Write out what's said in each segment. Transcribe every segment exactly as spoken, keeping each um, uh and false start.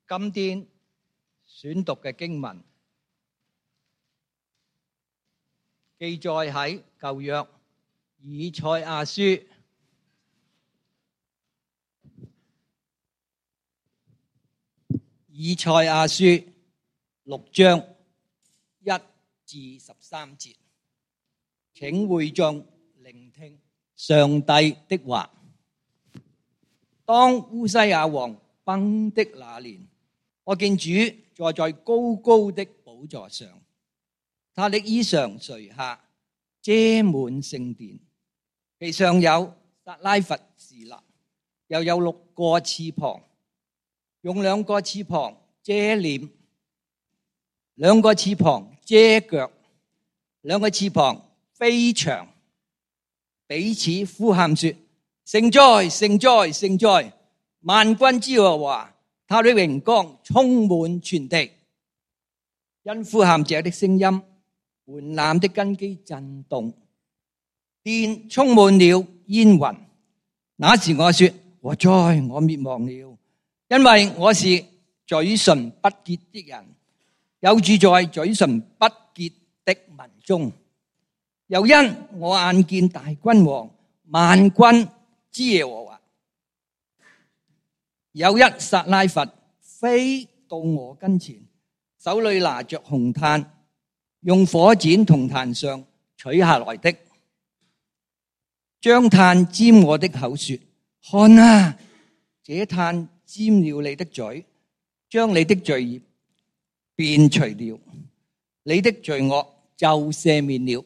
今天選讀嘅經文記載喺舊約以賽亞書以賽亞書六章一至十三節，請會眾聆聽上帝的話。當烏西雅王崩的那年，我見主坐在高高的寶座上，他的衣裳垂下，遮滿聖殿，其上有撒拉弗侍立，又有六個翅膀，用兩個翅膀遮臉，兩個翅膀遮腳，兩個翅膀飛翔，彼此呼喊說：聖哉，聖哉，聖哉！萬軍之耶和華，他的榮光充滿全地。因呼喊者的聲音，門檻的根基震動，殿充滿了煙雲。那時我說：禍哉，我滅亡了，因為我是嘴唇不潔的人，有住在嘴唇不潔的民中。又因我眼見大君王萬軍之耶和華，有一撒拉弗飛到我跟前，手裏拿着紅炭，用火剪同壇上取下來的，將炭沾我的口說：看啊，這炭沾了你的嘴，將你的罪孽便除了，你的罪惡就赦免了。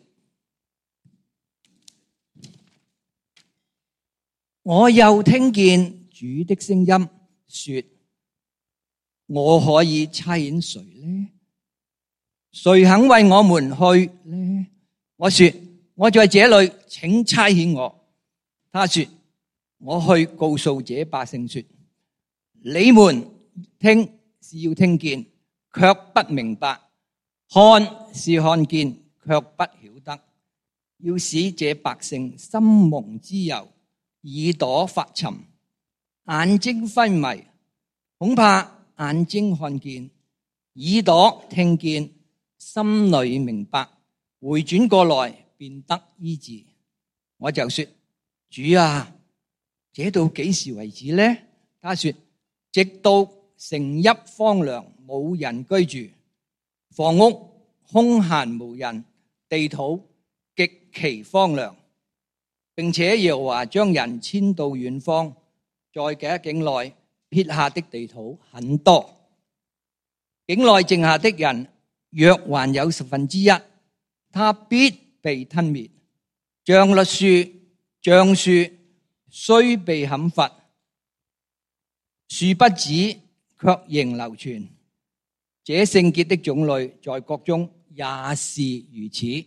我又聽見主的聲音說：我可以差遣誰呢？誰肯為我們去呢？我說：我在這裏，請差遣我。他說：我去告訴這百姓說，你們聽是要聽見，卻不明白；看是看見，卻不曉得。要使這百姓心蒙脂油，耳朵發沉，眼睛昏迷，恐怕眼睛看見，耳朵聽見，心裏明白，回轉過來便得醫治。我就說：主啊，這到幾時為止呢？他說：直到城邑荒涼，冇人居住，房屋空閒無人，地土極其荒涼，並且耶和華將人遷到遠方，在嘅境內撇下的地土很多，境內剩下的人若還有十分之一，他必被吞滅。像栗樹、橡樹雖被砍伐，樹不止，卻仍流傳。這聖潔的種類在國中也是如此。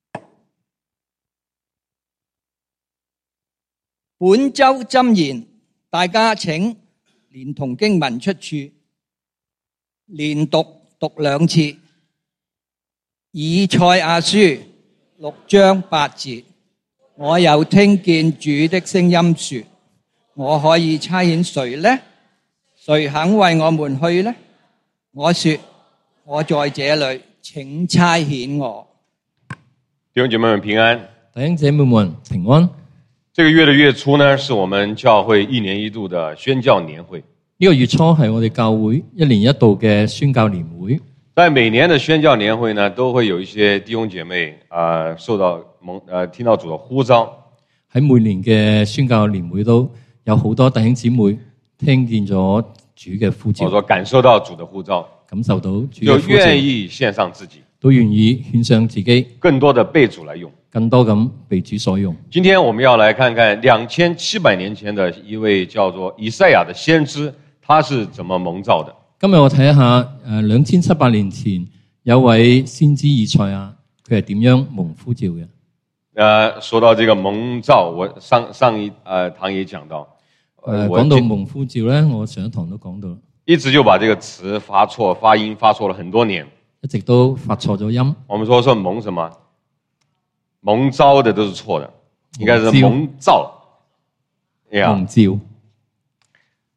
本周箴言，大家請連同經文出處連讀讀兩次。以賽亞書六章八節，我又聽見主的聲音說：我可以差遣誰呢？誰肯為我們去呢？我說：我在這裏，請差遣我。 弟兄姐妹們平安， 弟兄姐妹們平安。 這個月的月初呢，是我們教會一年一度的宣教年會。 呢個月初係我哋教會一年一度嘅宣教年會。 在每年的宣教年會呢，都會有一些弟兄姐妹啊、呃，受到蒙呃聽到主的呼召。 喺每年嘅宣教年會都有好多弟兄姊妹聽見咗主嘅呼召， 我說感受到主的呼召， 感受到主嘅呼召， 就願意獻上自己， 都願意獻上自己， 更多的被主來用， 更多咁被主所用。 今天我們要來看看兩千七百年前的一位叫做以賽亞的先知，他是怎麼蒙召的。 今日我睇一下誒，兩千七百年前有位先知以賽亞，佢係點樣蒙呼召嘅？ 呃，說到這個蒙召，我上上一呃堂也講到， 呃，講到蒙呼召咧，我上一堂都講到啦， 一直就把這個詞發錯，發音發錯了很多年， 一直都發錯咗音。 我們說說蒙什麼？蒙召的都是錯的，應該是蒙召。 蒙召。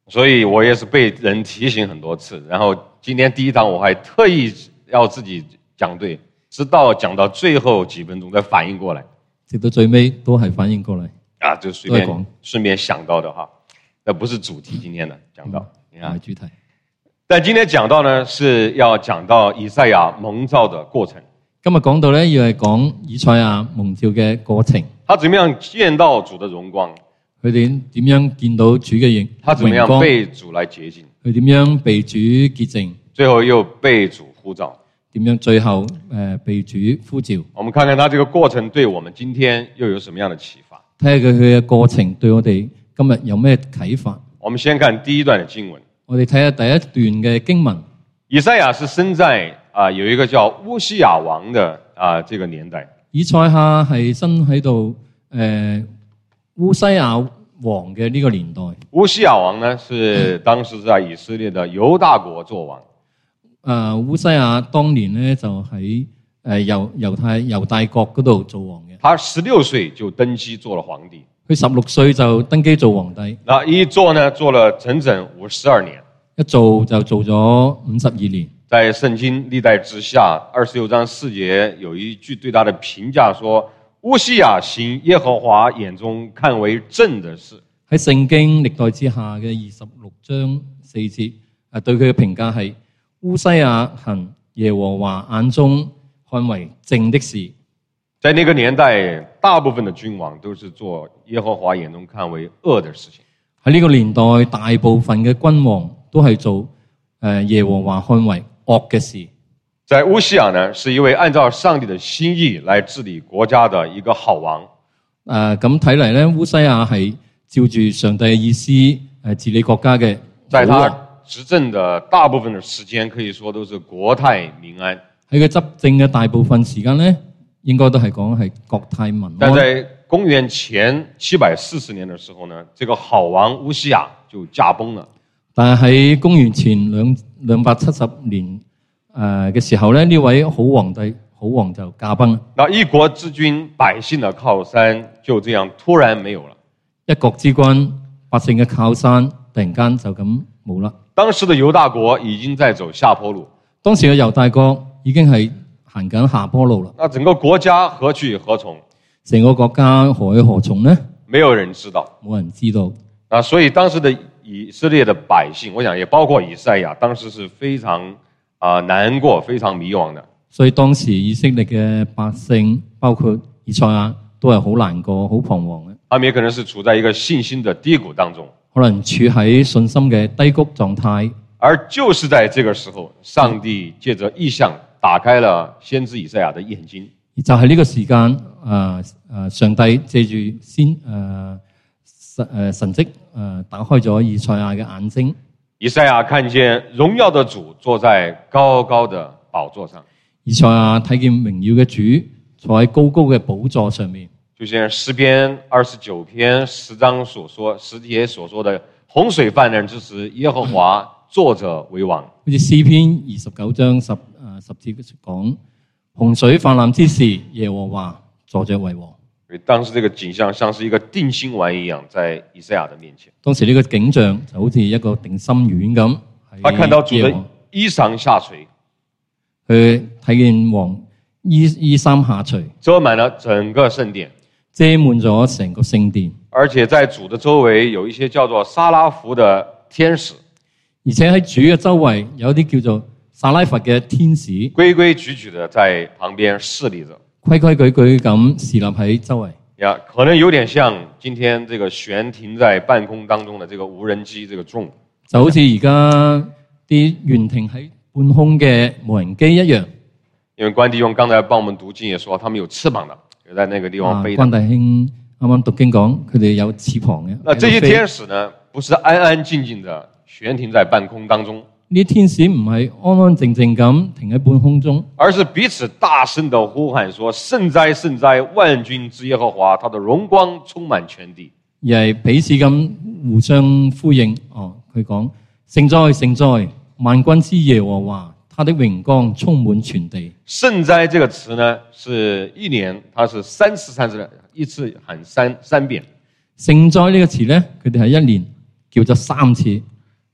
所以我也是被人提醒很多次，然后今天第一堂我还特意要自己讲对，直到讲到最後幾分鐘才反應過來， 直到最尾都係反應過嚟。 啊，就隨便順便想到的哈，那不是主題今天的講到， 唔係主題。 但今天講到呢，是要講到以賽亞蒙召的過程。 今日講到咧，要係講以賽亞蒙召嘅過程。 他怎麼樣見到主的榮光？ 佢哋點樣見到主嘅榮他怎麼樣被主來潔淨？ 佢點樣被主潔淨？ 最後又被主呼召？ 點樣最後誒被主呼召？ 我們看看他這個過程對我們今天又有什麼樣的啟發？ 睇下佢佢嘅過程對我哋今日有咩啟發？ 我們先看第一段的經文。 我哋睇下第一段嘅經文。 以賽亞是生在啊、呃、有一個叫烏西亞王的啊、呃、這個年代。 以賽亞係生喺度誒烏西亞王嘅呢個年代。 烏西亞王呢是當時在以色列的猶大國做王。 誒烏西亞當年呢就喺誒猶猶太猶大國嗰度做王嘅。 他十六歲就登基做了皇帝。 佢十六歲就登基做皇帝。 那一做呢做了整整五十二年。 一做就做咗五十二年。 在聖經歷代之下二十六章四節有一句對他的評價說，烏西亞行耶和華眼中看為正的事。 喺聖經歷代之下嘅二十六章四節，誒對佢嘅評價係烏西亞行耶和華眼中看為正的事。 在那個年代，大部分的君王都是做耶和華眼中看為惡的事情。 喺呢個年代，大部分嘅君王都係做誒耶和華看為惡嘅事。 在烏西亞呢，是一位按照上帝的心意來治理國家的一個好王。 誒咁睇嚟咧，烏西亞係照住上帝嘅意思誒治理國家嘅。 在他執政的大部分的時間，可以說都是國泰民安。 喺佢執政嘅大部分時間咧，應該都係講係國泰民安。 但在公元前七百四十年的時候呢，這個好王烏西亞就駕崩了。 但係喺公元前兩兩百七十年誒嘅時候咧，呢位好皇帝好王就駕崩了。 那一國之君，百姓的靠山就這樣突然沒有了。 一國之君，百姓嘅靠山突然間就咁冇啦。 當時的猶大國已經在走下坡路。 當時嘅猶大國已經係行緊下坡路啦。 那整個國家何去何從？ 成個國家何去何從呢？ 沒有人知道， 冇人知道。 啊，所以當時的以色列的百姓，我想也包括以賽亞，當時是非常啊、呃、難過、非常迷惘的。所以當時以色列嘅百姓，包括以賽亞，都係好難過、好彷徨嘅。 他們也可能是處在一個信心的低谷當中， 可能處喺信心嘅低谷狀態。 而就是在這個時候，上帝借着異象打開了先知以賽亞的眼睛。 就係呢個時間，誒、呃、誒，上帝借住先誒神誒神蹟誒打開咗以賽亞嘅眼睛。 以賽亞看見榮耀的主坐在高高的寶座上。 以賽亞睇見榮耀嘅主坐喺高高嘅寶座上面。 就像詩篇二十九篇十章所說，十節所說的洪水泛濫之時，耶和華坐着為王。 好似詩篇二十九章十誒十節講，洪水泛濫之時，耶和華坐着為王。 所以當時這個景象像是一個定心丸一樣，在以賽亞的面前。 當時呢個景象就好似一個定心丸咁。 他看到主的衣裳下垂， 佢睇見王衣衣衫下垂， 遮滿了整個聖殿， 遮滿咗成個聖殿。 而且在主的周圍有一些叫做撒拉弗的天使， 而且喺主嘅周圍有啲叫做撒拉弗嘅天使， 規規矩矩的在旁邊侍立着， 規規矩矩咁侍立喺周圍。 呀，可能有點像今天這個懸停在半空當中的這個無人機，這個 drone， 就好似而家啲懸停喺半空嘅無人機一樣。 因為關弟兄剛才幫我們讀經也說，他們有翅膀的，有在那個地方飛的。 關弟兄啱啱讀經講，佢哋有翅膀嘅。 那這些天使呢，不是安安靜靜的懸停在半空當中。 呢啲天使唔係安安靜靜咁停喺半空中， 而是彼此大聲的呼喊說：聖哉聖哉，萬軍之耶和華，他的榮光充滿全地。 而係彼此咁互相呼應。哦，佢講聖哉聖哉，萬軍之耶和華，他的榮光充滿全地。 聖哉這個詞呢，是一年，它是三次三次一次喊三三遍。 聖哉呢個詞呢，佢哋係一年叫咗三次。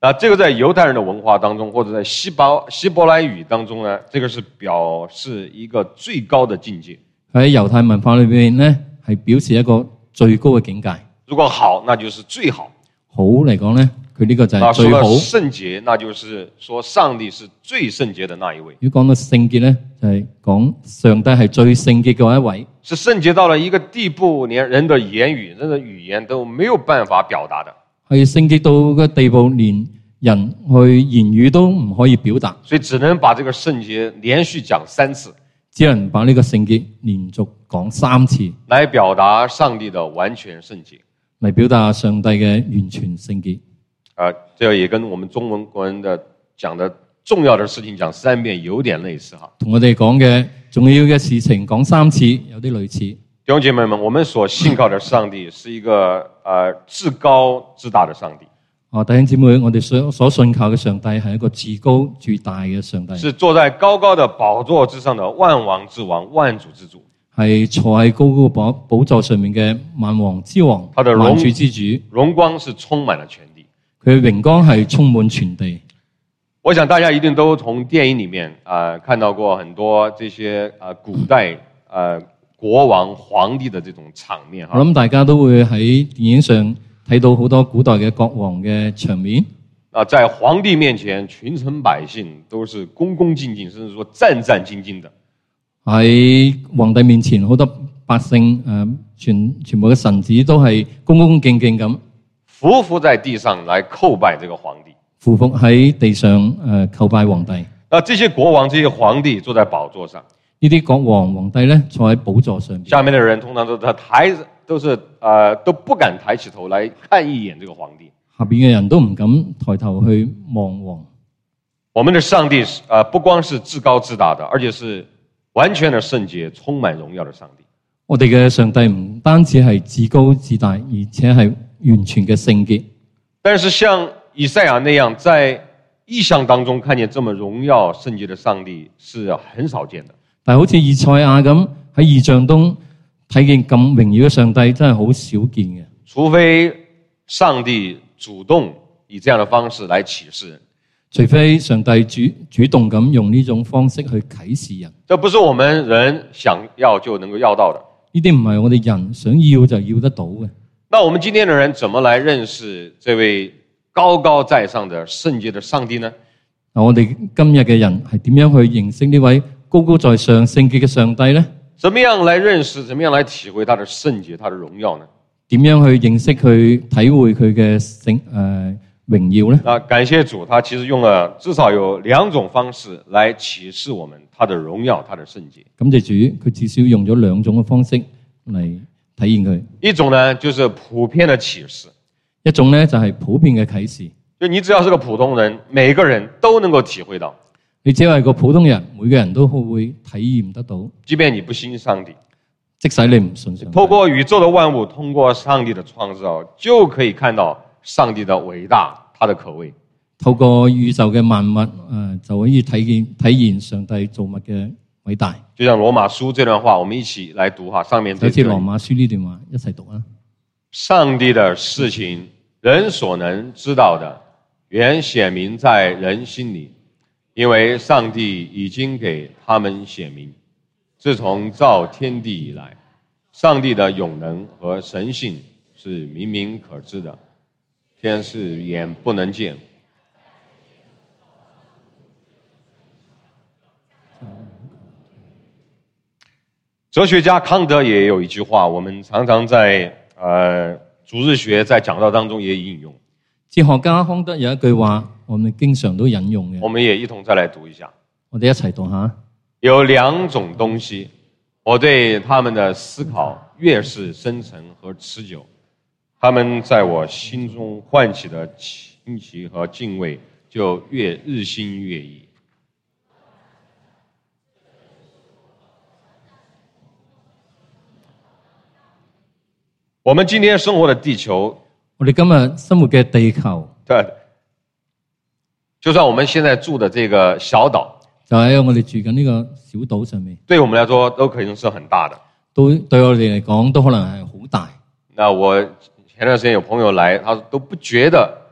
那这个在犹太人的文化当中，或者在希伯希伯来语当中呢，这个是表示一個最高的境界。 喺猶太文化裏邊咧，係表示一個最高嘅境界。 如果好，那就是最好。 好嚟講咧，佢呢個就係那最好。 說到聖潔，那就是說上帝是最聖潔的那一位。 如果講到聖潔咧，就係講上帝係最聖潔嘅一位。 是聖潔到了一個地步，連人的言語、人的語言都沒有辦法表達的。 係聖潔到個地步，連人去言語都唔可以表達， 所以只能把這個聖潔連續講三次， 只能把呢個聖潔連續講三次， 來表達上帝的完全聖潔， 嚟表達上帝嘅完全聖潔。 啊，這也跟我們中文國人的講的重要的事情講三遍有點類似哈。 同我哋講嘅重要嘅事情講三次，有啲類似。 弟兄姐妹們，我們所信靠的上帝是一個呃至高至大的上帝。 啊，弟兄姊妹，我哋所所信靠嘅上帝係一個至高至大嘅上帝， 是坐在高高的寶座之上的萬王之王、萬主之主。 係坐喺高高嘅寶寶座上面嘅萬王之王、 他的榮萬主之主， 榮光是充滿了全地。 佢嘅榮光係充滿全地。 我想大家一定都從電影裡面啊、呃、看到過很多這些啊、呃、古代啊、呃、國王皇帝的這種場面哈。 我諗大家都會喺電影上睇到好多古代嘅國王嘅場面。 啊，在皇帝面前，群臣百姓都是恭恭敬敬，甚至說戰戰兢兢的。 喺皇帝面前，好多百姓誒、呃，全全部嘅臣子都係恭恭敬敬咁匍匐在地上來叩拜這個皇帝， 匍匐喺地上誒叩拜皇帝。 那這些國王、這些皇帝坐在寶座上， 呢啲國王皇帝咧坐喺寶座上邊， 下面的人通常都抬，都是呃都不敢抬起頭來看一眼這個皇帝。 下邊嘅人都唔敢抬頭去望王。 我們的上帝是呃不光是至高至大的，而且是完全的聖潔、充滿榮耀的上帝。 我哋嘅上帝唔單止係至高至大，而且係完全嘅聖潔。 但是像以賽亞那樣在異象當中看見這麼榮耀聖潔的上帝是很少見的。 但係好似以賽亞咁喺異象中睇見咁榮耀嘅上帝，真係好少見嘅。 除非上帝主動以這樣的方式來啟示人， 除非上帝主主動咁用呢種方式去啟示人。 這不是我們人想要就能夠要到的。 呢啲唔係我哋人想要就要得到嘅。 那我們今天的人怎麼來認識這位高高在上的聖潔的上帝呢？ 嗱，我哋今日嘅人係點樣去認識呢位高高在上聖潔嘅上帝呢？ 怎麼樣來認識，怎麼樣來體會他的聖潔、他的榮耀呢？ 點樣去認識佢、體會佢嘅聖誒榮耀呢？ 那感謝主，他其實用了至少有兩種方式來啟示我們他的榮耀、他的聖潔。 感謝主，佢至少用咗兩種嘅方式嚟體驗佢。 一種呢，就是普遍的啟示。 一種呢，就係普遍嘅啟示。 就你只要是個普通人，每個人都能夠體會到。 你只係個普通人，每個人都會體驗得到。 即便你不信上帝， 即使你唔信上帝， 透過宇宙的萬物，通過上帝的創造，就可以看到上帝的偉大，他的可畏。 透過宇宙嘅萬物，誒就可以體現體現上帝造物嘅偉大。 就像羅馬書這段話，我們一起來讀哈，上面好似羅馬書呢段話，一齊讀啊！ 上帝的事情，人所能知道的，原顯明在人心裏，因為上帝已經給他們顯明。自從造天地以來，上帝的永能和神性是明明可知的，天是眼不能見。哲學家康德也有一句話，我們常常在呃主日學在講道當中也引用。 哲學家康德有一句話，我們經常都引用嘅。 我們也一同再來讀一下。 我哋一齊讀下。 有兩種東西，我對他們的思考越是深沉和持久，他們在我心中喚起的驚奇和敬畏就越日新月異。我們今天生活的地球， 我哋今日生活嘅地球， 對，就算我們現在住的這個小島， 就喺我哋住緊呢個小島上面， 對我們來說都可能是很大的。 都對我哋嚟講都可能係好大。 那我前段時間有朋友來，他都不覺得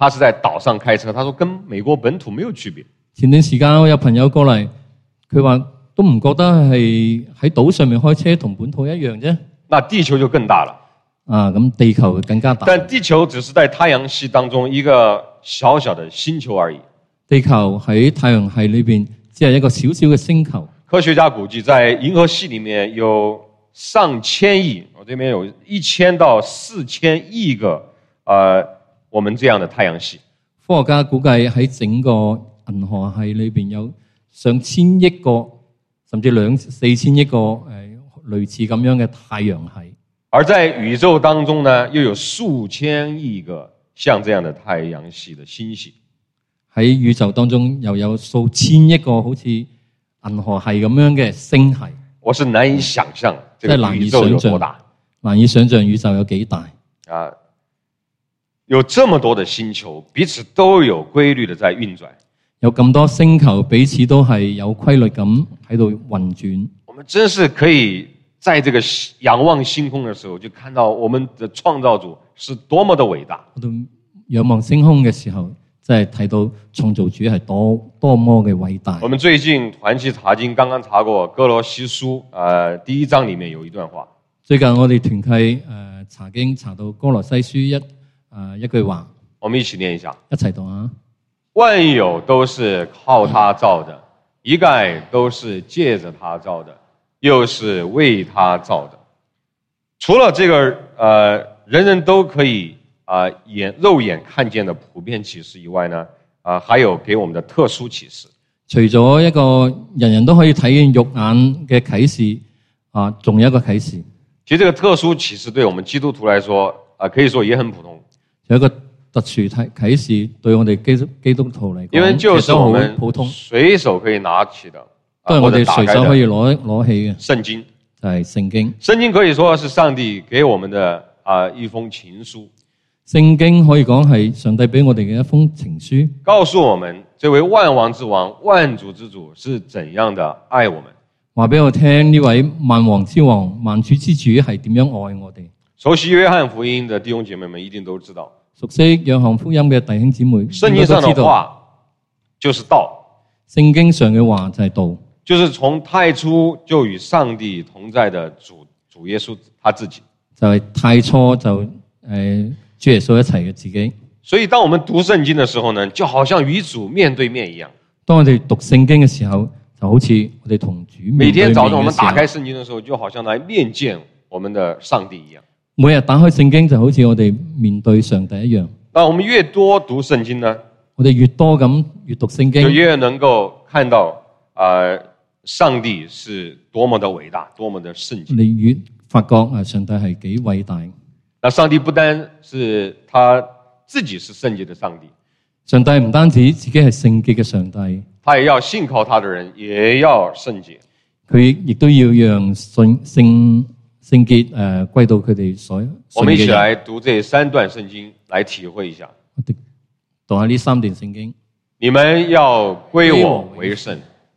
他是在島上開車，他說跟美國本土沒有區別。 前段時間我有朋友過嚟，佢話都唔覺得係喺島上面開車同本土一樣啫。 那地球就更大了。 啊，咁地球更加大。 但地球只是在太陽系當中一個小小的星球而已。 地球喺太陽系裏邊只係一個小小嘅星球。 科學家估計，在銀河系裏面有上千億，我這邊有一千到四千億個，呃，我們這樣的太陽系。 科學家估計喺整個銀河系裏邊有上千億個，甚至兩四千億個誒、呃、類似咁樣嘅太陽系。 而在宇宙當中呢，又有數千億個像這樣的太陽系的星系。 喺宇宙當中又有數千億個好似銀河系咁樣嘅星系。 我是難以想象這個宇宙有多大， 難以想象宇宙有幾大啊！有這麼多的星球，彼此都有規律的在運轉。 有咁多星球彼此都係有規律咁喺度運轉。 我們真是可以在這個仰望星空的時候，就看到我們的創造主是多麼的偉大。 我哋仰望星空嘅時候，即係睇到創造主係多多麼嘅偉大。 我們最近團契查經剛剛查過哥羅西書，呃，第一章裡面有一段話。 最近我哋團契誒、呃、查經查到哥羅西書一誒、呃、一句話， 我們一起念一下， 一齊讀啊！ 萬有都是靠他造的，一概都是借着他造的，又是為他造的。除了這個，呃，人人都可以啊、呃、眼肉眼看見的普遍啟示以外呢，啊、呃，還有給我們的特殊啟示。 除咗一個人人都可以睇見肉眼嘅啟示啊，仲有一個啟示。 其實這個特殊啟示對我們基督徒來說，啊、呃，可以說也很普通。 有一個特殊啟示對我哋基督基督徒嚟講， 因為就是我們普通， 隨手可以拿起的， 都係我哋隨手可以攞攞起嘅聖經， 就係聖經。 聖經可以說是上帝給我們的啊、呃、一封情書。 聖經可以講係上帝俾我哋嘅一封情書， 告訴我們這位萬王之王、萬主之主是怎樣的愛我們。 話俾我聽呢位萬王之王、萬主之主係點樣愛我哋。 熟悉約翰福音的弟兄姐妹們一定都知道， 熟悉約翰福音嘅弟兄姊妹聖經上的話就是道， 聖經上嘅話就係道， 就是從太初就與上帝同在的主主耶穌他自己， 就係太初就誒、呃、主耶穌一齊嘅自己。 所以當我們讀聖經的時候呢，就好像與主面對面一樣。 當我哋讀聖經嘅時候，就好似我哋同主面對面。 每天早上我們打開聖經的時候，就好像來面見我們的上帝一樣。 每日打開聖經就好似我哋面對上帝一樣。 那我們越多讀聖經呢， 我哋越多咁閱讀聖經， 就越能夠看到啊、呃，上帝是多麼的偉大，多麼的聖潔。 你越發覺啊，上帝係幾偉大。 那上帝不單是他自己是聖潔的上帝， 上帝唔單止自己係聖潔嘅上帝， 他也要信靠他的人也要聖潔。 佢亦都要讓聖聖聖潔誒歸到佢哋所。 我們一起來讀這三段聖經，來體會一下。 我哋讀下呢三段聖經。 你們要歸我為聖。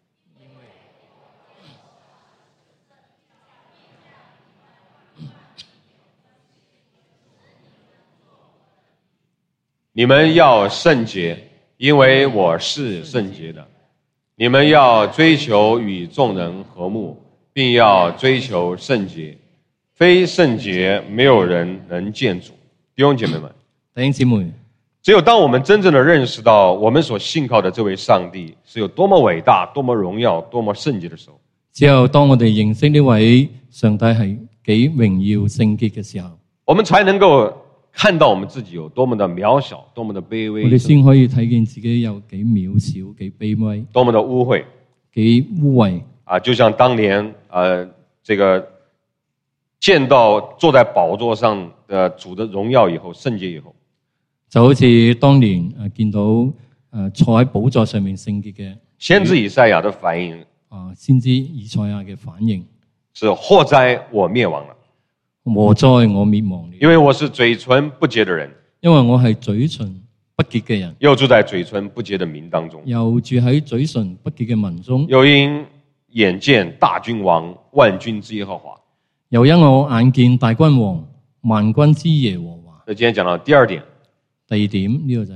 你們要聖潔，因為我是聖潔的。你們要追求與眾人和睦，並要追求聖潔。非聖潔，沒有人能見主。弟兄姐妹們， 弟兄姊妹， 只有當我們真正的認識到我們所信靠的這位上帝是有多麼偉大、多麼榮耀、多麼聖潔的時候， 只有當我哋認識呢位上帝係幾榮耀聖潔嘅時候， 我們才能夠看到我們自己有多麼的渺小，多麼的卑微， 我哋先可以睇見自己有幾渺小、幾卑微， 多麼的污穢、 幾污穢啊！就像當年呃，這個見到坐在寶座上的主的榮耀以後，聖潔以後， 就好似當年誒見到誒坐喺寶座上面聖潔嘅先知以賽亞的反應啊，先知以賽亞嘅反應是禍哉我滅亡了。 禍哉我滅亡了， 因為我是嘴唇不潔的人， 因為我係嘴唇不潔嘅人， 又住在嘴唇不潔的民當中， 又住喺嘴唇不潔嘅民中， 又因眼見大君王萬軍之耶和華， 又因我眼見大君王萬軍之耶和華。 那今天講到第二點， 第二點呢個就係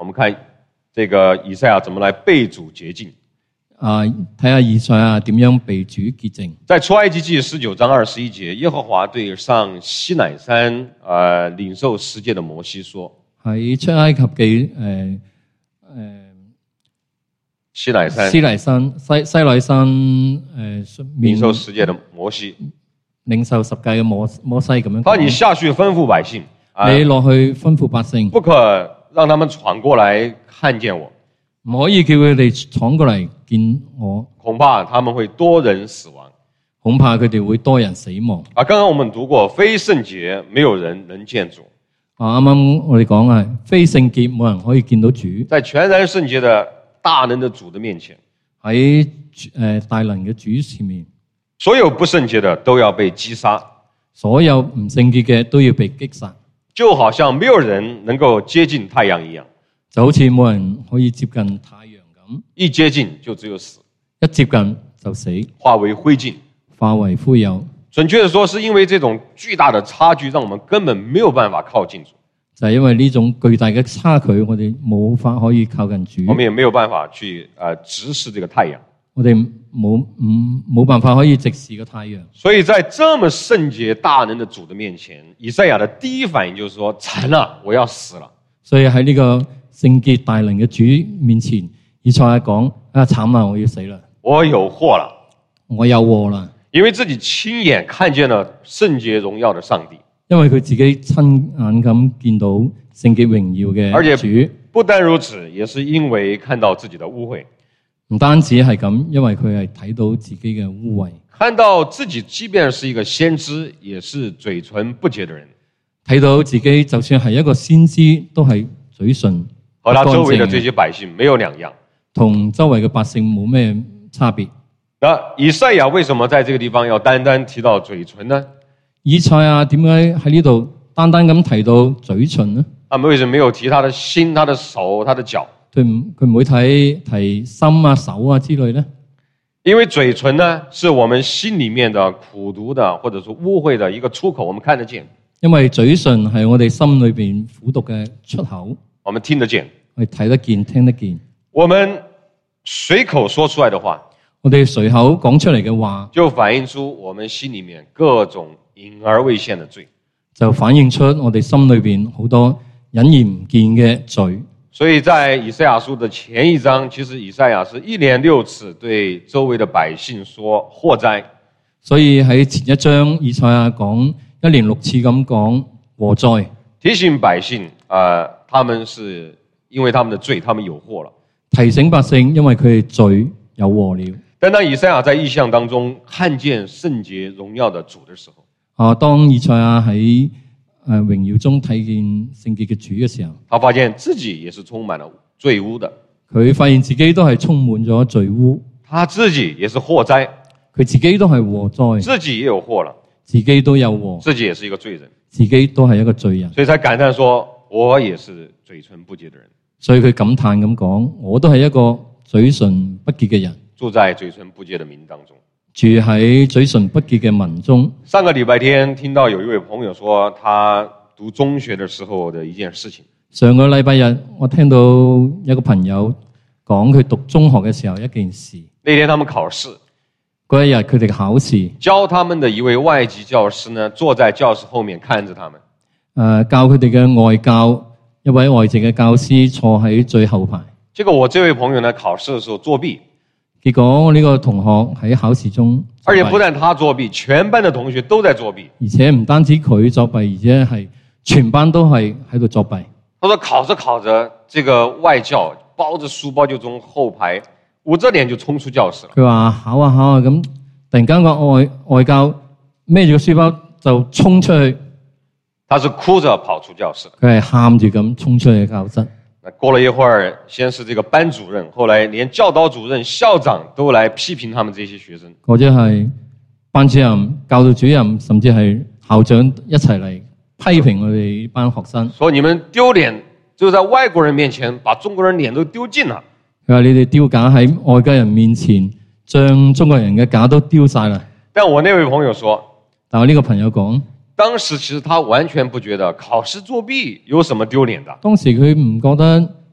我们看这个以赛亚怎么来被主洁净。 啊，睇下以賽亞點樣被主潔淨。 在出埃及記十九章二十一節，耶和華對上西乃山呃領受十誡的摩西說： 喺出埃及記誒誒西乃山西乃山西西乃山誒領受十誡的摩西， 領受十誡嘅摩摩西咁樣他說：你講。 下去吩咐百姓，啊你落去吩咐百姓， 不可讓他們闖過來看見我， 唔可以叫佢哋闖過嚟見我， 恐怕他們會多人死亡。 恐怕佢哋會多人死亡。 啊，剛剛我們讀過，非聖潔沒有人能見主。 啊，啱啱我哋講係非聖潔冇人可以見到主。 在全然聖潔的大能的主的面前， 喺誒大能嘅主前面， 所有不聖潔的都要被擊殺， 所有唔聖潔嘅都要被擊殺， 就好像沒有人能夠接近太陽一樣。 就好似冇人可以接近太陽咁， 一接近就只有死， 一接近就死， 化為灰燼。 化為灰燼。 準確的說，是因為這種巨大的差距，讓我們根本沒有辦法靠近主。 就係因為呢種巨大嘅差距，我哋冇法可以靠近主。 我們也沒有辦法去呃直視這個太陽。 我哋冇唔冇辦法可以直視個太陽。 所以在這麼聖潔大能的主的面前，以賽亞的第一反應就是說：慘了，我要死了。 所以喺呢個聖潔大能嘅主面前，以賽亞講：啊，慘啦，我要死啦， 我有禍了， 我有禍啦。 因為自己親眼看見了聖潔榮耀的上帝， 因為佢自己親眼咁見到聖潔榮耀嘅主。 而且不單如此，也是因為看到自己的污穢， 唔單止係咁，因為佢係睇到自己嘅污穢， 看到自己即便是一個先知，也是嘴唇不潔的人， 睇到自己就算係一個先知，都係嘴唇和他周圍的這些百姓沒有兩樣， 同周圍嘅百姓冇咩差別。 那以賽亞為什麼在這個地方要單單提到嘴唇呢？ 以賽亞點解喺呢度單單咁提到嘴唇呢？ 他們為什麼沒有提他的心、他的手、他的腳？ 佢唔佢唔會提提心啊、手啊之類呢？ 因為嘴唇呢，是我們心裡面的苦毒的，或者說污穢的一個出口，我們看得見。 因為嘴唇係我哋心裏邊苦毒嘅出口， 我們聽得見， 我哋睇得見、聽得見。 我們隨口說出來的話， 我哋隨口講出嚟嘅話， 就反映出我們心裡面各種隱而未現的罪， 就反映出我哋心裏邊好多隱而唔見嘅罪。 所以在以賽亞書的前一章，其實以賽亞是一連六次對周圍的百姓說禍哉。 所以喺前一章以賽亞講一連六次咁講禍哉， 提醒百姓啊、呃，他們是因為他們的罪，他們有禍了。 提醒百姓，因為佢哋罪有禍了。 但當以賽亞在異象當中看見聖潔榮耀的主的時候， 啊，當以賽亞喺誒榮耀中睇見聖潔嘅主嘅時候， 他發現自己也是充滿了罪污的， 佢發現自己都係充滿咗罪污， 他自己也是禍哉， 佢自己都係禍哉， 自己也有禍了， 自己都有禍， 自己也是一個罪人， 自己都係一個罪人， 所以才感嘆說：我也是嘴唇不潔的人。 所以佢感嘆咁講：我都係一個嘴唇不潔嘅人， 住在嘴唇不潔的民當中， 住喺嘴唇不潔嘅民中。 上個禮拜天聽到有一位朋友說，他讀中學的時候的一件事情。 上個禮拜日，我聽到一個朋友講佢讀中學嘅時候一件事。 那天他們考試， 嗰一日佢哋考試， 教他們的一位外籍教師呢，坐在教室後面看着他們。 誒，教佢哋嘅外教一位外籍嘅教師坐喺最後排。 結果我這位朋友呢，考試的時候作弊。 結果我呢個同學喺考試中， 而且不但他作弊，全班的同學都在作弊。 而且唔單止佢作弊，而且係全班都係喺度作弊。 他說考着考着，這個外教包着書包就從後排捂着臉就衝出教室了。 佢話考啊考啊咁，突然間個外外教孭住個書包就衝出去。 他是哭着跑出教室， 佢係喊住咁衝出去教室。 那過了一會兒，先是這個班主任，後來連教導主任、校長都來批評他們這些學生。 或者係班主任、教導主任，甚至係校長一齊嚟批評我哋班學生。 說你們丟臉，就在外國人面前把中國人臉都丟盡了。 佢話你哋丟架喺外國人面前，將中國人嘅架都丟晒啦。 但我那位朋友說， 但我呢個朋友講， 當時其實他完全不覺得考試作弊有什麼丟臉的。 當時佢唔覺得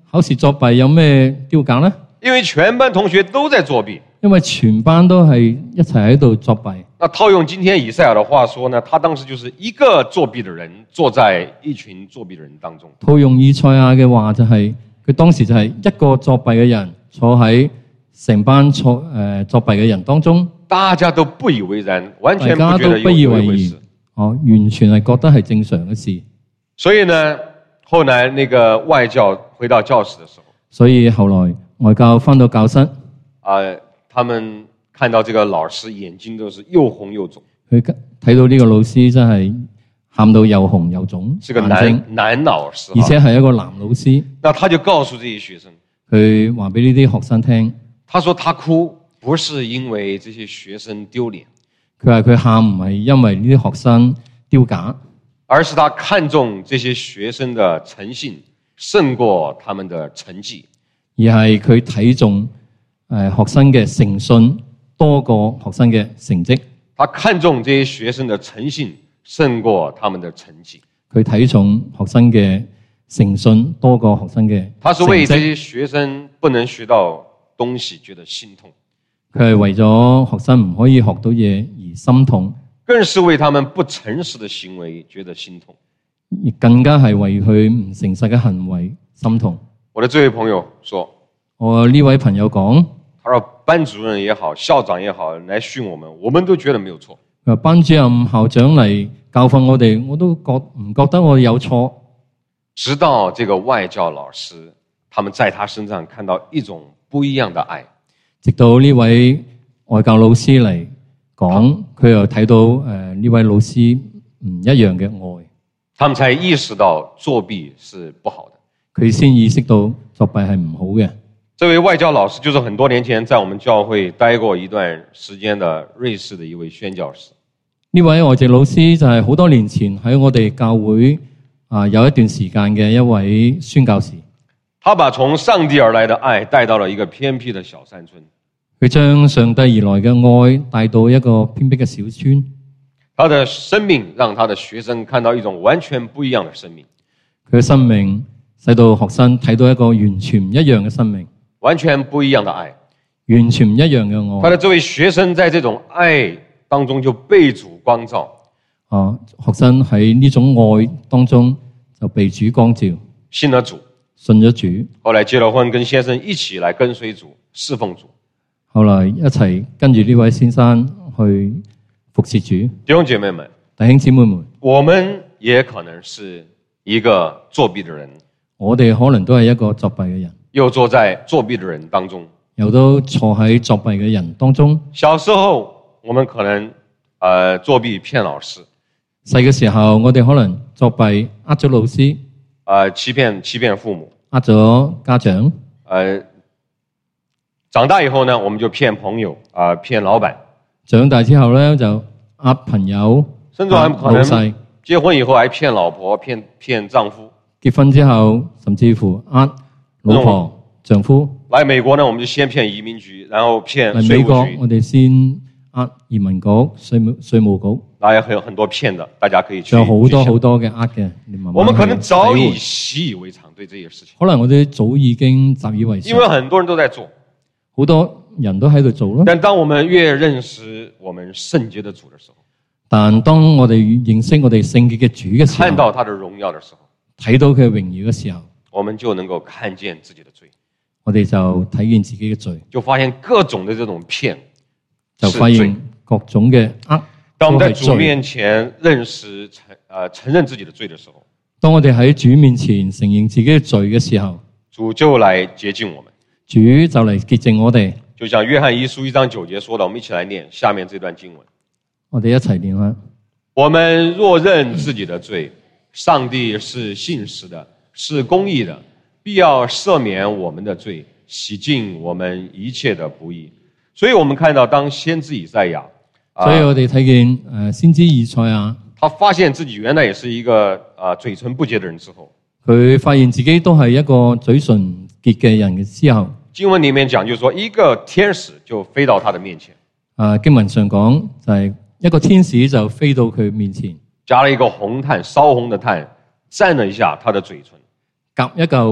考試作弊有咩丟架呢？ 因为全班同学都在作弊。 因為全班都係一齊喺度作弊。 那套用今天以賽亞的話說呢，他當時就是一個作弊的人坐在一群作弊的人當中。 套用以賽亞嘅話就係、是、佢當時就係一個作弊嘅人坐喺成班作誒、呃、作弊嘅人當中， 大家都不以為然，完全不覺得大家都不以為然，哦，完全係覺得係正常嘅事。 所以呢，後來那個外教回到教室的時候， 所以後來外教返到教室， 啊、呃，他們看到這個老師眼睛都是又紅又腫。 佢睇到呢個老師真係喊到又紅又腫， 是個男男老師， 而且係一個男老師。 那他就告訴這些學生， 佢話俾呢啲學生聽， 他說他哭不是因為這些學生丟臉， 佢話佢喊唔係因為呢啲學生丟架， 而是他看重這些學生的誠信勝過他們的成績， 而係佢睇重誒學生嘅誠信多過學生嘅成績。 他看重這些學生的誠信勝過他們的成績。 佢睇重學生嘅誠信多過學生嘅成績。 他是為這些學生不能學到東西覺得心痛。 佢係為咗學生唔可以學到嘢而心痛， 更是為他們不誠實的行為覺得心痛。 而更加係為佢唔誠實嘅行為心痛。 我的這位朋友說， 我呢位朋友講， 他說班主任也好，校長也好，來訓我們，我們都覺得沒有錯。 佢話班主任、校長嚟教訓我哋，我都覺唔覺得我哋有錯。 直到這個外教老師，他們在他身上看到一種不一樣的愛。 直到呢位外教老師嚟講，佢又睇到誒呢、呃、位老師唔一樣嘅愛， 他們才意識到作弊是不好的。 佢先意識到作弊係唔好嘅。 這位外教老師就是很多年前在我們教會待過一段時間的瑞士的一位宣教師。 呢位外籍老師就係好多年前喺我哋教會啊、呃、有一段時間嘅一位宣教士。 他把從上帝而來的愛帶到了一個偏僻的小山村。 佢將上帝而來嘅愛帶到一個偏僻嘅小村。 他的生命讓他的學生看到一種完全不一樣的生命。 佢嘅生命使到學生睇到一個完全唔一樣嘅生命。 完全不一樣的愛， 完全唔一樣嘅愛。 他的這位學生在這種愛當中就被主光照。 啊，學生喺呢種愛當中就被主光照， 信了主， 信咗主， 後來結了婚，跟先生一起來跟隨主，侍奉主。 後來一齊跟住呢位先生去服侍主。 弟兄姐妹們， 弟兄姊妹們， 我們也可能是一個作弊的人， 我哋可能都係一個作弊嘅人。 又坐在作弊的人當中， 又都坐喺作弊嘅人當中。 小時候我們可能，呃，作弊騙老師。 細嘅時候，我哋可能作弊呃咗老師， 呃，欺騙欺騙父母， 呃咗家長。 呃，長大以後呢，我們就騙朋友，啊、呃，騙老闆。 長大之後咧，就呃朋友， 甚至還可能老細。 結婚以後還騙老婆，騙騙丈夫。 結婚之後，甚至乎呃老婆、丈夫。 來美國呢，我們就先騙移民局，然後騙稅務局。 嚟美國，我哋先呃移民局、稅務稅務局。 那也有很多騙的，大家可以去。 仲有好多好多嘅呃嘅，你慢慢去。 我們可能早已習以為常對這些事情。 可能我哋早已經習以為常。 因為很多人都在做， 好多人都喺度做咯。 但當我們越認識我們聖潔的主的時候， 但當我哋認識我哋聖潔嘅主嘅時候， 看到他的榮耀的時候， 睇到佢嘅榮耀嘅時候， 我們就能夠看見自己的罪， 我哋就睇見自己嘅罪， 就發現各種的這種騙， 就發現各種嘅呃。 當我們在主面前認識承呃承認自己的罪的時候， 當我哋喺主面前承認自己嘅罪嘅時候， 主就來潔淨我們， 主就嚟潔淨我哋。 就像約翰一書一章九節說的，我們一起來念下面這段經文。 我哋一齊念啦。 我們若認自己的罪，上帝是信實的，是公義的，必要赦免我們的罪，洗淨我們一切的不義。所以我們看到當先知以賽亞， 所以我哋睇見誒先知以賽亞， 他發現自己原來也是一個啊嘴唇不潔的人之後， 佢發現自己都係一個嘴唇潔嘅人嘅之後， 經文裡面講就是說一個天使就飛到他的面前， 啊經文上講就係一個天使就飛到佢面前， 加了一個紅炭燒紅的炭，蘸了一下他的嘴唇， 夾一嚿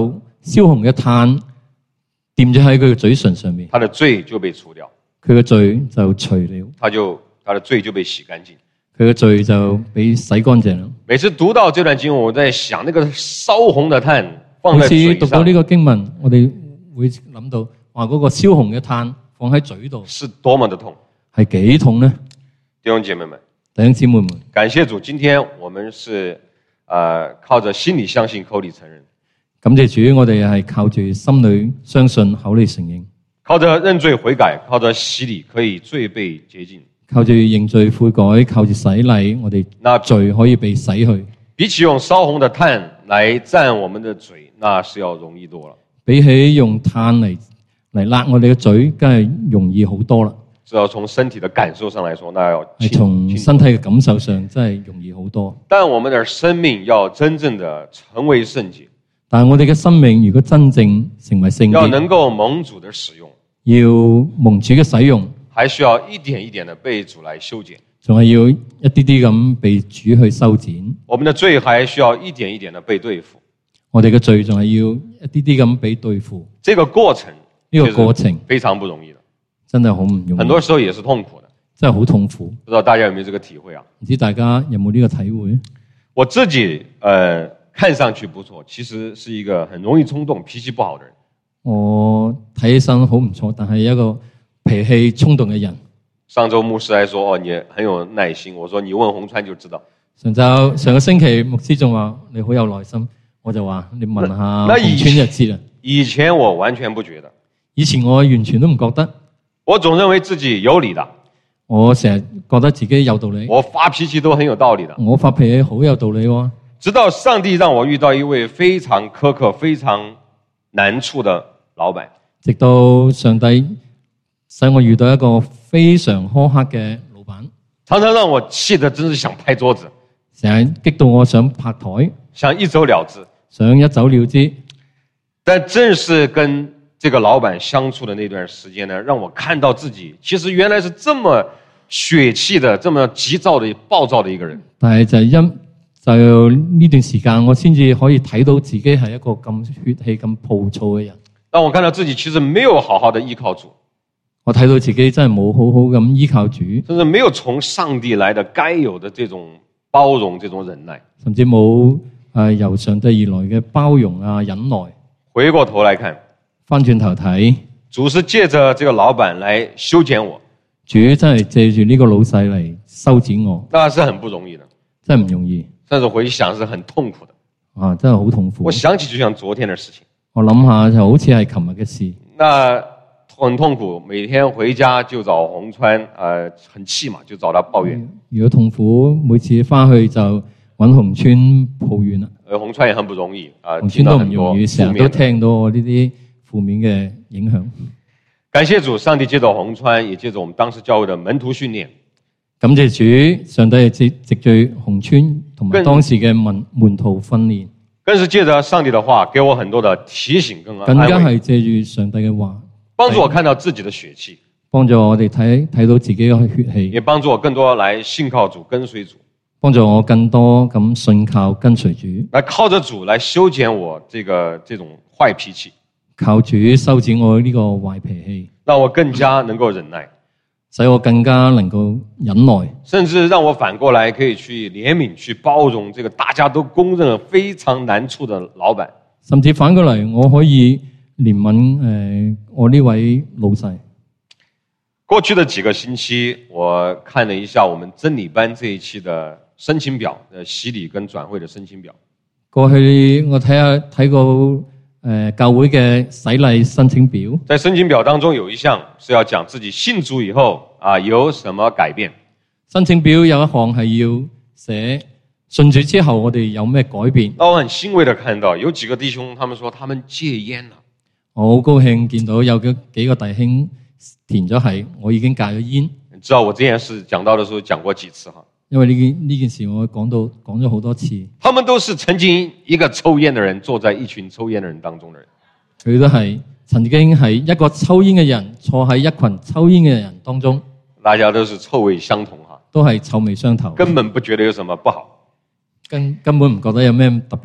燒紅嘅炭掂咗喺佢嘅嘴唇上面， 他的罪就被除掉， 佢嘅罪就除了， 他就他的罪就被洗乾淨。 佢嘅罪就被洗乾淨啦。 每次讀到這段經文，我在想那個燒紅的炭放每在嘴上次讀到呢個經文，我哋會諗到話嗰個燒紅嘅炭放喺嘴度是多麼的痛。 係幾痛呢？ 弟兄姐妹們， 弟兄姊妹們， 感謝主，今天我們是呃靠着心裡相信，口裡承認， 感謝主，我哋係靠住心裏相信，口裡承認， 靠着認罪悔改，靠着洗禮可以罪被潔淨。 靠住認罪悔改，靠住洗禮，我哋那罪可以被洗去。 比起用燒紅的炭來蘸我們的嘴，那是要容易多了。 比起用炭嚟嚟辣我哋嘅嘴，梗係容易好多啦。 只要從身體的感受上來說，那要係從身體嘅感受上，真係容易好多。 但我們的生命要真正的成為聖潔， 但係我哋嘅生命如果真正成為聖潔， 要能夠蒙主的使用， 要蒙主嘅使用， 還需要一點一點的被主來修剪， 仲係要一啲啲咁被主去修剪。 我們的罪還需要一點一點的被對付， 我哋嘅罪仲係要一啲啲咁被對付。 這個過程呢個過程非常不容易的， 真係好唔容易， 很多時候也是痛苦的， 真係好痛苦。 不知道大家有沒有這個體會啊？ 唔知大家有冇呢個體會？ 我自己呃看上去不錯，其實是一個很容易衝動、脾氣不好的人。 我睇起身好唔錯，但係一個脾氣衝動嘅人。 上周牧師還說哦，你很有耐心，我說你問洪川就知道。 上周上個星期牧師仲話你好有耐心，我就話你問下洪川就知啦。 以前我完全不覺得， 以前我完全都唔覺得， 我總認為自己有理的， 我成日覺得自己有道理， 我發脾氣都很有道理的。 我發脾氣好有道理喎。 直到上帝讓我遇到一位非常苛刻、非常難處的老闆， 直到上帝使我遇到一個非常苛刻嘅老闆， 常常讓我氣得真是想拍桌子， 成日激到我想拍台， 想一走了之， 想一走了之。 但正是跟這個老闆相處的那段時間呢，讓我看到自己其實原來是這麼血氣的、這麼急躁的、暴躁的一個人。 但係就因就呢段時間，我先至可以睇到自己係一個咁血氣、咁暴躁嘅人。 當我看到自己其實沒有好好的依靠主， 我睇到自己真係冇好好咁依靠主， 甚至沒有從上帝來的該有的這種包容、這種忍耐， 甚至冇誒由上帝而來嘅包容啊、忍耐。 回過頭來看， 翻轉頭睇， 主是借着這個老闆來修剪我， 主真係借住呢個老細嚟修剪我， 那是很不容易的， 真係唔容易。 甚至回想是很痛苦的。 啊，真係好痛苦。 我想起就像昨天的事情， 我諗下就好似係琴日嘅事。 那很痛苦，每天回家就找洪川，呃，很氣嘛，就找他抱怨。 如果痛苦，每次翻去就揾洪川抱怨啦。 而洪川也很不容易，啊、呃， 洪川都唔容易，成日都聽到我呢啲負面嘅影響。 感謝主，上帝借着洪川，也借着我們當時教會的門徒訓練。 感謝主，上帝係藉藉住洪川同埋當時嘅門門徒訓練， 更是借着上帝的話，給我很多的提醒跟安慰。 更加係借住上帝嘅話， 幫助我看到自己的血氣， 幫助我哋睇睇到自己嘅血氣， 也幫助我更多來信靠主、跟隨主， 幫助我更多咁信靠跟隨主， 來靠着主來修剪我這個這種壞脾氣， 靠主修剪我呢個壞脾氣， 讓我更加能夠忍耐， 使我更加能夠忍耐， 甚至讓我反過來可以去憐憫、去包容這個大家都公認非常難處的老闆。 甚至反過嚟，我可以憐憫誒、呃、我呢位老細。 過去的幾個星期，我看了一下我們真理班這一期的申請表，呃，洗禮跟轉會的申請表。 過去我睇下睇過誒、呃、教會嘅洗禮申請表， 在申請表當中有一項是要講自己信主以後啊有什麼改變。 申請表有一項係要寫信主之後我哋有咩改變。 那我很欣慰的看到有幾個弟兄，他們說他們戒煙了。 我好高興見到有幾個弟兄填咗係我已經戒咗煙。 你知道我這件事講到的時候講過幾次哈？ 因為呢件呢件事我講到講咗好多次。 他們都是曾經一個抽煙的人，坐在一群抽煙的人當中的人。 佢都係曾經係一個抽煙嘅人，坐喺一群抽煙嘅人當中。 大家都是臭味相同哈， 都係臭味相投， 根本不覺得有什麼不好， 根根本唔覺得有咩特別。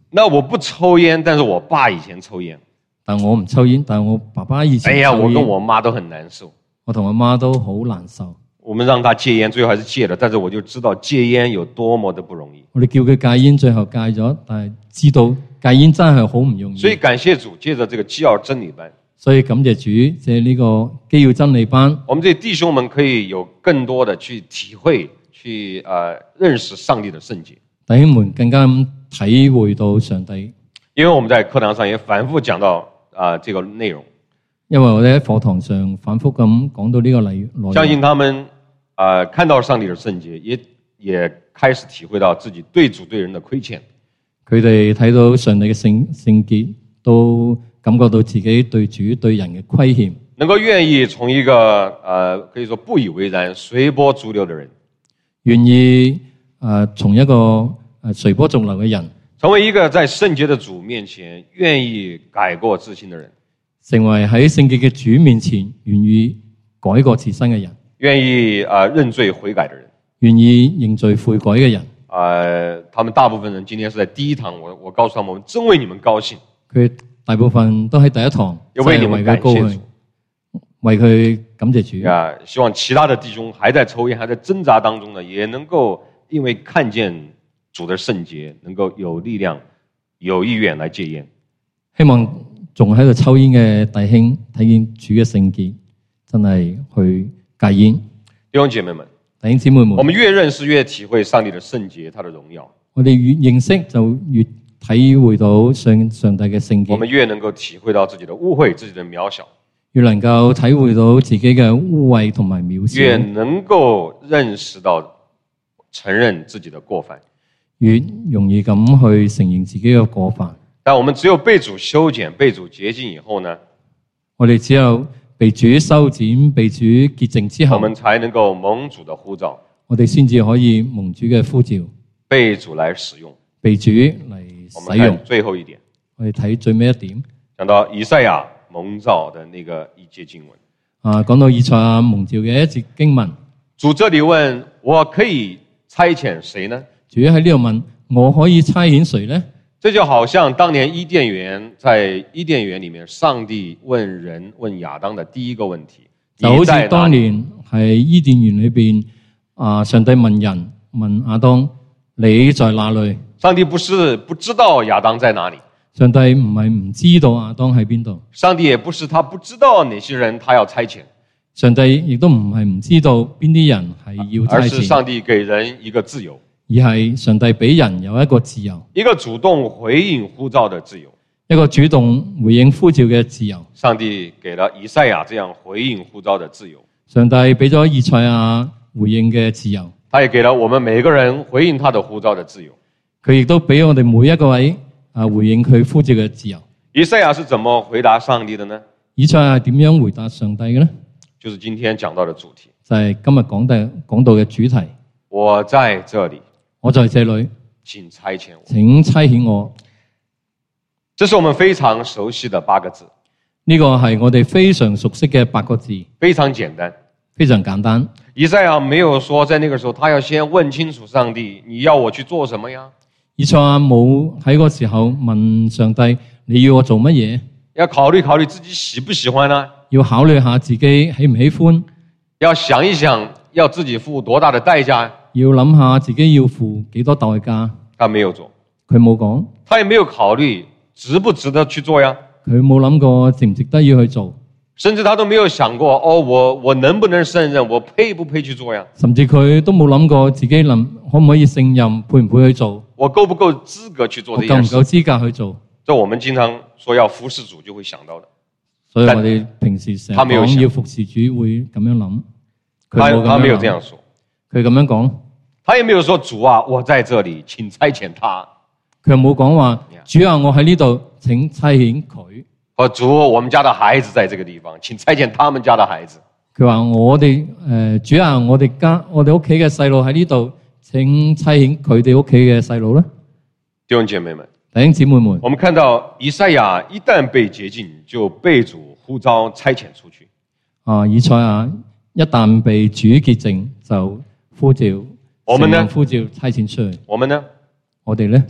那我不抽烟，但是我爸以前抽烟。 但我唔抽煙，但我爸爸以前哎呀， 抽煙， 我跟我媽都很難受。 我同阿媽都好難受。 我們讓他戒煙，最後還是戒了，但是我就知道戒煙有多麼的不容易。 我哋叫佢戒煙，最後戒咗，但係知道戒煙真係好唔容易。 所以感謝主，借着這個基要真理班， 所以感謝主，借呢個基要真理班， 我們這些弟兄們可以有更多的去體會，去呃認識上帝的聖潔。 弟兄們更加咁體會到上帝， 因為我們在課堂上也反覆講到啊、呃、這個內容， 因為我哋喺課堂上反覆咁講到呢個內內相信容。 他們啊、呃、看到上帝的聖潔，也也開始體會到自己對主對人的虧欠。 佢哋睇到上帝嘅聖聖潔，都感覺到自己對主對人嘅虧欠， 能夠願意從一個呃可以說不以為然、隨波逐流的人， 願意誒、呃、從一個誒隨波逐流嘅人， 成為一個在聖潔的主面前願意改過自新的人， 成為喺聖潔嘅主面前願意改過自新嘅人， 願意啊、呃、認罪悔改的人。 願意認罪悔改嘅人。 呃，他們大部分人今天是在第一堂，我我告訴他們，我們真為你們高興。 佢大部分都喺第一堂， 又為你們感謝主， 真係為佢高興，為佢感謝主。 啊，希望其他的弟兄還在抽煙、還在掙扎當中呢，也能夠因為看見主的聖潔，能夠有力量、有意願來戒煙。 希望仲喺度抽煙嘅弟兄睇見主嘅聖潔，真係去戒煙。 弟兄姐妹們， 弟兄姊妹們， 我們越認識越體會上帝的聖潔，他的榮耀。 我哋越認識就越體會到上上帝嘅聖潔， 我們越能夠體會到自己的污穢、自己的渺小， 越能夠體會到自己嘅污穢同埋渺小， 越能夠認識到承認自己的過犯， 越容易咁去承認自己嘅過犯。 但我們只有被主修剪、被主潔淨以後呢， 我哋只有被主修剪、被主潔淨之後， 我們才能夠蒙主的呼召， 我哋先至可以蒙主嘅呼召， 被主來使用。 被主嚟我使用。 們看最後一點， 我哋睇最尾一點， 講到以賽亞蒙召的那個一節經文。 啊，講到以賽亞蒙召嘅一節經文， 主這裡問，我可以差遣誰呢？ 主喺呢度問，我可以差遣誰呢？ 這就好像當年伊甸園，在伊甸園裡面，上帝問人問亞當的第一個問題， 就好似當年喺伊甸園裏邊，啊，上帝問人問亞當，你在哪裡？ 上帝不是不知道亞當在哪裡， 上帝唔係唔知道亞當喺邊度， 上帝也不是他不知道哪些人他要差遣， 上帝亦都唔係唔知道邊啲人係要差而是遣， 上帝給人一個自由， 而係上帝俾人有一個自由， 一個主動回應呼召的自由。 一個主動回應呼召嘅自由。 上帝給了以賽亞這樣回應呼召的自由， 上帝俾咗以賽亞回應嘅自由， 他也給了我們每個人回應他的呼召的自由。 佢亦都俾我哋每一個位啊回應佢呼召嘅自由。 以賽亞是怎麼回答上帝的呢？ 以賽亞點樣回答上帝嘅呢？ 就是今天講到的主題， 就係今日講嘅講到嘅主題。 我在這裡， 我在這裡， 請差遣我。 請差遣我。 這是我們非常熟悉的八個字， 呢個係我哋非常熟悉嘅八個字， 非常簡單， 非常簡單。 以賽亞沒有說在那個時候，他要先問清楚上帝，你要我去做什麼呀？ 以賽亞冇喺個時候問上帝，你要我做乜嘢？ 要考慮考慮自己喜不喜歡呢？ 要考慮下自己喜唔喜歡？ 要想一想，要自己付多大的代價？ 要諗下自己要付幾多代價？ 他沒有做， 佢冇講， 他也沒有考慮值不值得去做呀？ 佢冇諗過值唔值得要去做， 甚至他都沒有想過，哦，我我能不能勝任？我配不配去做呀？ 甚至佢都冇諗過自己能可唔可以勝任，配唔配去做？ 我夠不夠資格去做我夠唔這件事？ 夠資格去做？ 這我們經常說要服侍主就會想到的。 所以我哋平時成日他沒有想講要服侍主會咁樣諗，佢他冇咁樣他沒有諗這樣說， 佢咁樣講， 他也沒有說主啊，我在這裡，請差遣他。 佢又冇講話 Yeah. 主啊，我喺呢度，請差遣佢。 和主，我們家的孩子在這個地方，請差遣他們家的孩子。 佢話我哋誒、呃、主啊，我哋家我哋屋企嘅細路喺呢度，請差遣佢哋屋企嘅細路啦。 弟兄姐妹們， 弟兄姊妹們， 我們看到以賽亞一旦被潔淨，就被主呼召差遣出去。 啊，以賽亞一旦被主潔淨，就呼召， 我們呢呼召差遣出去。 我們呢？ 我哋咧，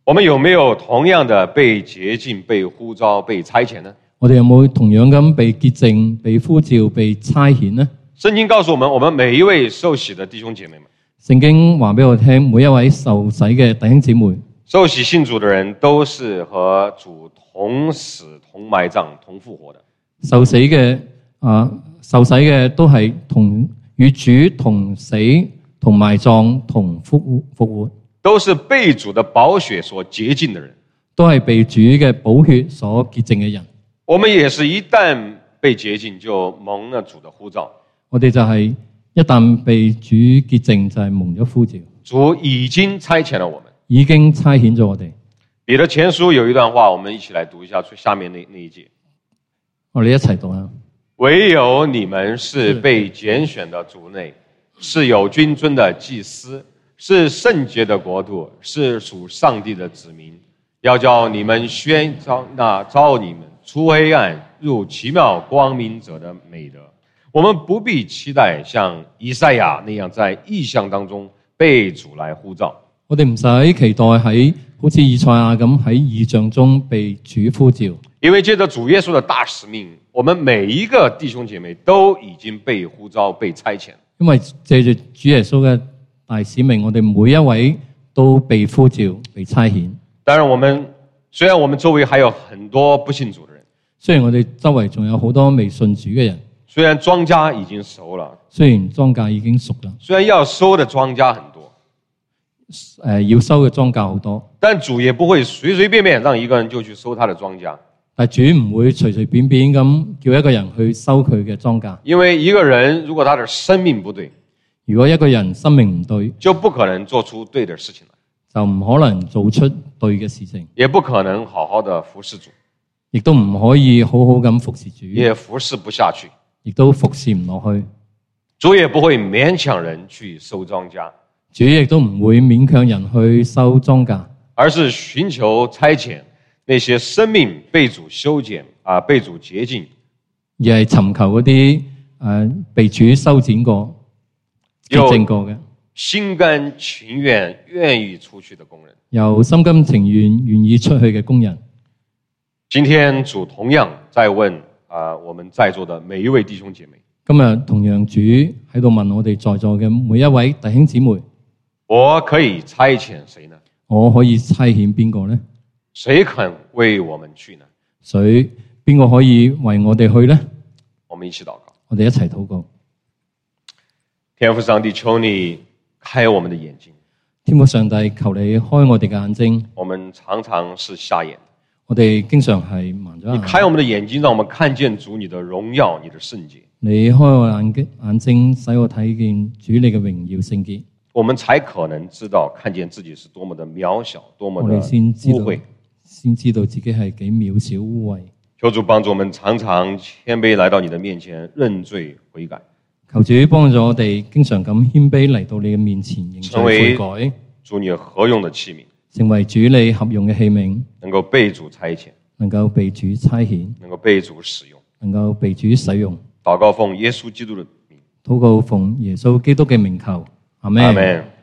我們有沒有同樣的被潔淨、被呼召、被差遣呢？ 我哋有冇同樣咁被潔淨、被呼召、被差遣呢？ 聖經告訴我們，我們每一位受洗的弟兄姐妹們， 聖經話俾我聽，每一位受洗嘅弟兄姊妹， 受洗信主的人都是和主同死、同埋葬、同復活的。 受死嘅啊，受洗嘅都係同與主同死、同埋葬、同復復活， 都是被主的寶血所潔淨的人， 都係被主嘅寶血所潔淨嘅人。 我們也是一旦被潔淨，就蒙了主的呼召。 我哋就係一旦被主潔淨，就係蒙咗呼召。 主已經差遣了我們， 已經差遣咗我哋。 彼得前書有一段話，我們一起來讀一下下面那那一節。 我哋一齊讀啊！ 唯有你們是被揀選的族內，是有君尊的祭司，是聖潔的國度，是屬上帝的子民，要叫你們宣召那召你們出黑暗入奇妙光明者的美德。我們不必期待像以賽亞那樣在異象當中被主來呼召。 我哋唔使期待喺好似以賽亞咁喺異象中被主呼召， 因為借着主耶穌的大使命，我們每一個弟兄姐妹都已經被呼召、被差遣。 因為借住主耶穌嘅大使命，我哋每一位都被呼召、被差遣。 當然，我們雖然我們周圍還有很多不信主的人， 雖然我哋周圍仲有好多未信主嘅人， 雖然莊稼已經熟了， 雖然莊稼已經熟啦， 雖然要收的莊稼很多， 誒、呃、要收嘅莊稼好多， 但主也不會隨隨便便讓一個人就去收他的莊稼。 但主唔會隨隨便便咁叫一個人去收佢嘅莊稼， 因為一個人如果他的生命不對， 如果一個人生命唔對， 就不可能做出對的事情來， 就唔可能做出對嘅事情， 也不可能好好的服侍主， 亦都唔可以好好咁服侍主， 也服侍不下去， 亦都服侍唔落去。 主也不會勉強人去收莊稼， 主亦都唔會勉強人去收莊稼， 而是尋求差遣那些生命被主修剪啊，被主潔淨， 而係尋求嗰啲誒被主修剪過、潔淨過嘅， 心甘情願願意出去的工人， 由心甘情願願意出去嘅工人。 今天主同樣在問啊，我們在座的每一位弟兄姐妹， 今日同樣主喺度問我哋在座嘅每一位弟兄姊妹， 我可以差遣誰呢？ 我可以差遣邊個呢？ 誰肯為我們去呢？ 誰邊個可以為我哋去呢？ 我們一起禱告。 我哋一齊禱告。 天父上帝，求你開我們的眼睛。 天父上帝，求你開我哋嘅眼睛。 我們常常是瞎眼， 我哋經常係盲咗眼。 你開我們的眼睛，讓我們看見主你的榮耀，你的聖潔。 你開我眼睛，眼睛使我睇見主你嘅榮耀聖潔。 我們才可能知道，看見自己是多麼的渺小，多麼的我哋先知道污穢。 先知道自己係幾渺小污穢。 求主幫助我們常常謙卑來到你的面前認罪悔改。 求主幫助我哋經常咁謙卑嚟到你嘅面前認罪悔改， 主你合用的器皿， 成為主你合用嘅器皿， 能夠被主差遣， 能夠被主差遣， 能夠被主使用， 能夠被主使用。 禱告奉耶穌基督的名， 禱告奉耶穌基督嘅名求，阿們。 阿們。